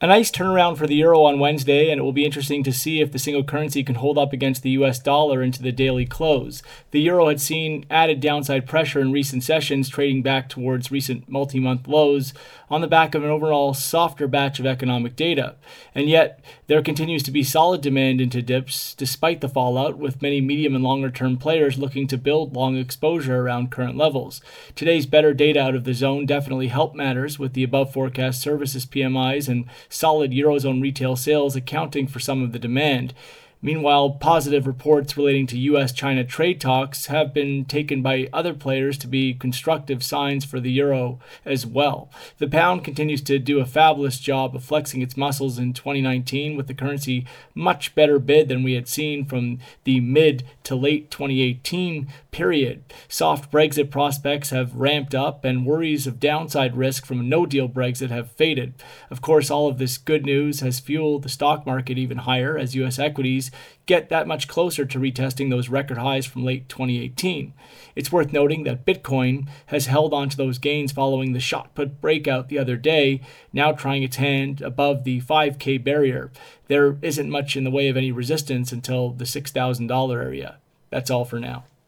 A nice turnaround for the euro on Wednesday, and it will be interesting to see if the single currency can hold up against the US dollar into the daily close. The euro had seen added downside pressure in recent sessions, trading back towards recent multi-month lows on the back of an overall softer batch of economic data. And yet, there continues to be solid demand into dips despite the fallout, with many medium and longer term players looking to build long exposure around current levels. Today's better data out of the zone definitely helped matters, with the above forecast services PMIs and solid Eurozone retail sales accounting for some of the demand. Meanwhile, positive reports relating to US-China trade talks have been taken by other players to be constructive signs for the euro as well. The pound continues to do a fabulous job of flexing its muscles in 2019, with the currency much better bid than we had seen from the mid to late 2018 period. Soft Brexit prospects have ramped up, and worries of downside risk from a no-deal Brexit have faded. Of course, all of this good news has fueled the stock market even higher as US equities get that much closer to retesting those record highs from late 2018. It's worth noting that Bitcoin has held on to those gains following the shot put breakout the other day, now trying its hand above the 5K barrier. There isn't much in the way of any resistance until the $6,000 area. That's all for now.